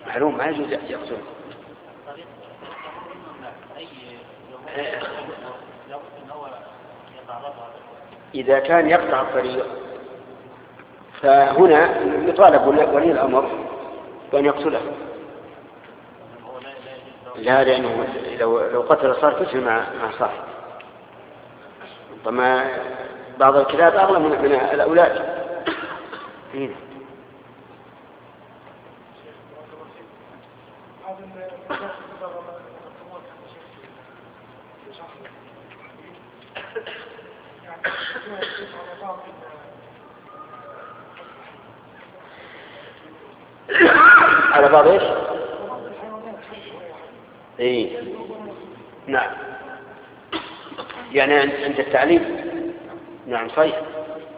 معلوم ما يجوز يقتل. إذا كان يقطع الطريق فهنا يطالب ولي الأمر بأن يقتله. لا، لأنه لو قتل صار قتل مع صاحب. ربما بعض الكلاب أغلى من الأولاد. على بعض ايش؟ اي نعم، يعني عند التعليم. نعم صحيح.